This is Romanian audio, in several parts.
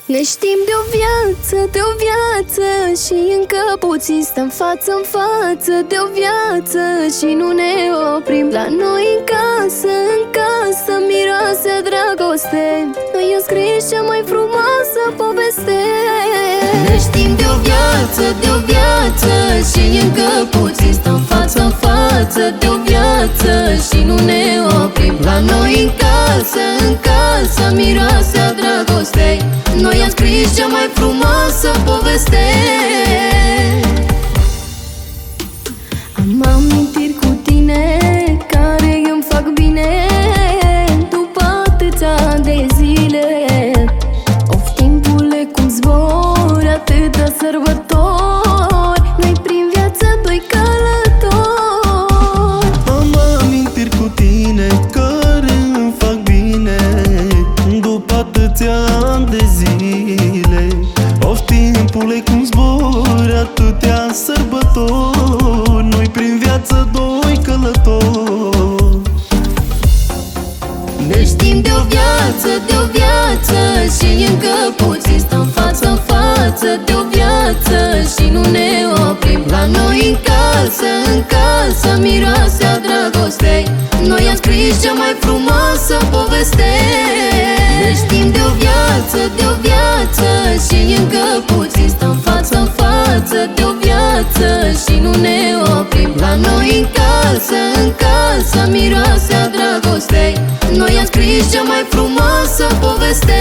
Ne știm de o viață și încă puțin stăm față în față de o viață și nu ne oprim. La noi în casă, miroase a dragoste. Noi am scris cea mai frumoasă poveste. Ne știm de o viață și încă puțin stăm față în față de o viață și nu ne oprim. La noi în casă, miroase a dragostei. Noi am scris cea mai frumoasă poveste. Am amintiri cu tine care îmi fac bine după atâția ani de zile. Of, timpule cum zbor, atâta sărbători, noi prin viață doi călători. Am amintiri cu tine care îmi fac bine după atâția ani de zile. Of, timpule cum zbor, atâtea sărbători, noi prin viață doi călători. Ne știm de o viață și încă puțin stăm față în față de o viață și nu ne oprim. La noi în casă, miroase a dragostei. Noi am scris cea mai frumoasă poveste. Ne știm de o viață și încă puțin stăm față în față de o viață și nu ne oprim. La noi în casă, miroase a dragostei. Noi am scris cea mai frumoasă poveste.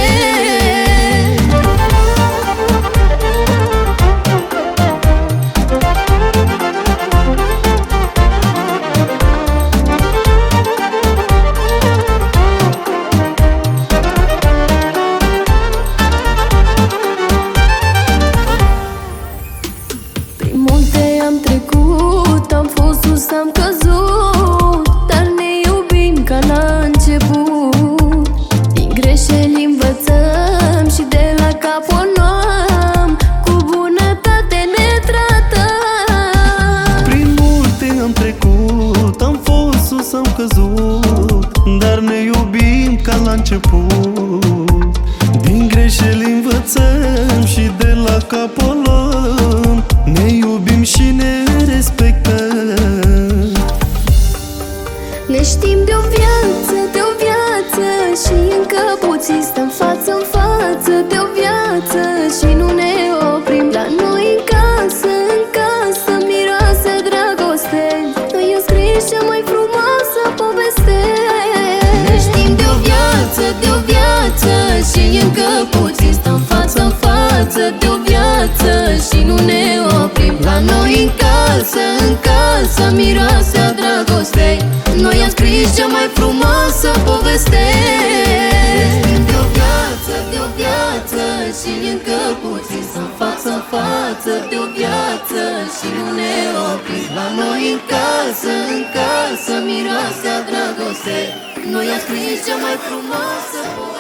Prin multe am trecut, am fost sus, am căzut, dar ne iubim ca la început. Din greșeli învățăm și de la cap o luăm, cu bunătate ne tratăm. Prin multe am trecut, am fost sus, am căzut, dar ne iubim ca la început. Din greșeli învățăm și de la cap o luăm, ne iubim și ne respectăm. Ne știm de o viață și încă puțin stăm față în față de o viață și nu ne oprim. La noi în casă, miroase a dragoste. Noi am scris cea mai frumoasă poveste. Ne știm de o viață și încă puțin stăm față în față de o viață și nu ne oprim. La noi în casă, miroase a dragostei. Noi am scris cea mai frumoasă poveste. Ne știm de o viață și încă puțin stăm față în față de o viață și nu ne oprim. La noi în casă, miroase a dragostei. Noi am scris cea mai frumoasă poveste.